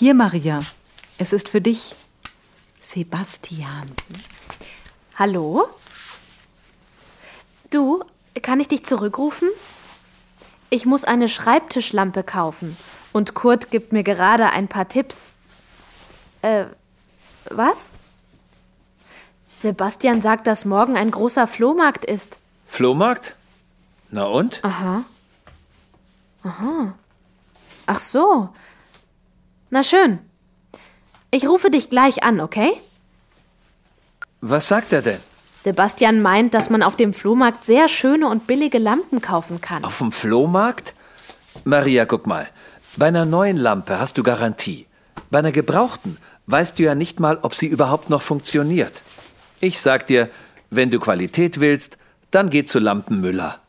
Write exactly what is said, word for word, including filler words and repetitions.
Hier, Maria. Es ist für dich. Sebastian. Hallo? Du, kann ich dich zurückrufen? Ich muss eine Schreibtischlampe kaufen und Kurt gibt mir gerade ein paar Tipps. Äh, was? Sebastian sagt, dass morgen ein großer Flohmarkt ist. Flohmarkt? Na und? Aha. Aha. Ach so. Na schön. Ich rufe dich gleich an, okay? Was sagt er denn? Sebastian meint, dass man auf dem Flohmarkt sehr schöne und billige Lampen kaufen kann. Auf dem Flohmarkt? Maria, guck mal. Bei einer neuen Lampe hast du Garantie. Bei einer gebrauchten weißt du ja nicht mal, ob sie überhaupt noch funktioniert. Ich sag dir, wenn du Qualität willst, dann geh zu Lampenmüller.